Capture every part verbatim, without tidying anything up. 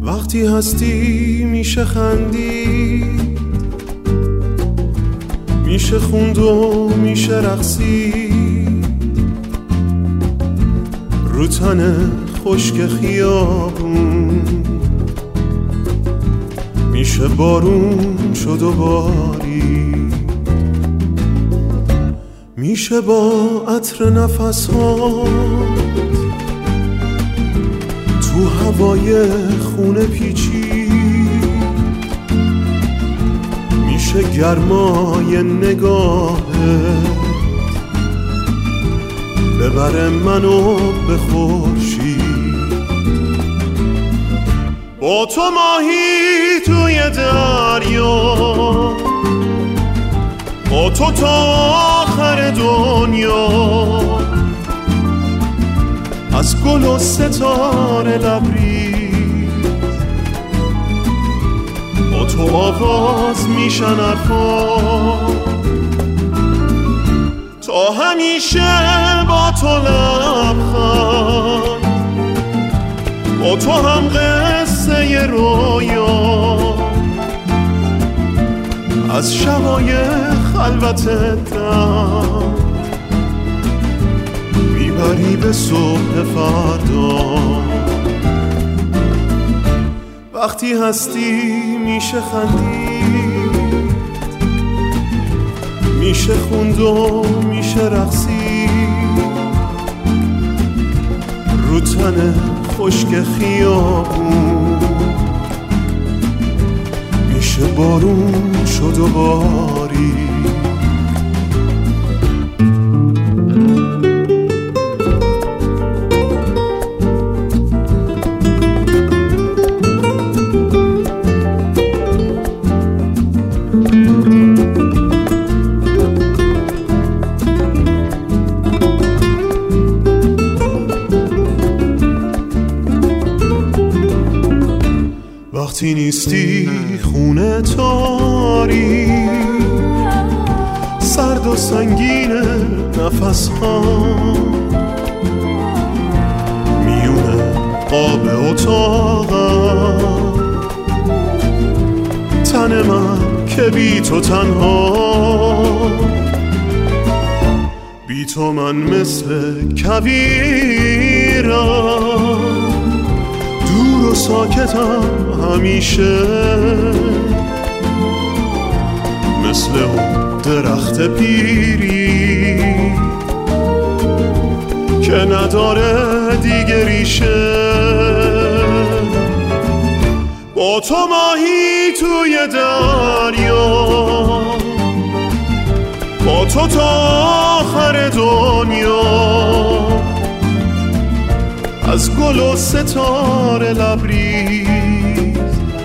وقتی هستی میشه خندید، میشه خوند و میشه رقصید، رو تن خشک خیابون میشه بارون شد و باری، میشه با عطر نفس‌هات تو هوای خونه پیچید، میشه گرمای نگاهت ببره منو به خورشید، با تو ماهی توی دریا، با تو تا آخر دنیا، از گل و ستاره لبریز، با تو آواز میشن حرفا، تا همیشه با تو لبخند، با تو هم قصه رویا، از شبای خلوت دم میبری به صبح فردا. وقتی هستی میشه خندید، میشه خوند و میشه رقصید، رو تن خشک خیابون میشه بارون شد و باری. وقتی نیستی خونه تاری، سرد و سنگین نفس ها، میونه آب اتاقم، تن من که بی تو تنها، بی تو من مثل کویرم، دور و ساکتم همیشه، مثل اون درخت پیری که نداره دیگه ریشه، با تو ماهی توی دریا، با تو تا آخر دنیا، از گل و ستاره لبریز،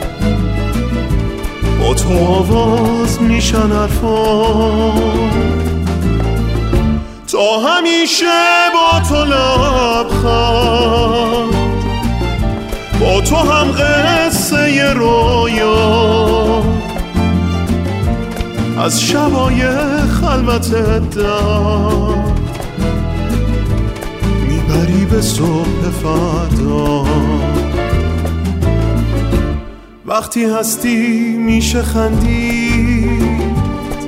با تو آواز میشن حرفا، تا همیشه با تو لبخند، با تو هم قصه رویا، از شبای خلوت دم میبری به صبح فردا. وقتی هستی میشه خندید،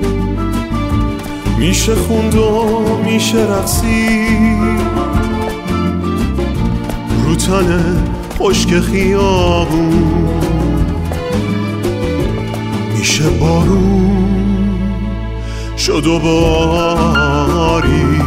میشه خوند و میشه رقصید، رو تن خشک خیابون میشه بارون شد و باری.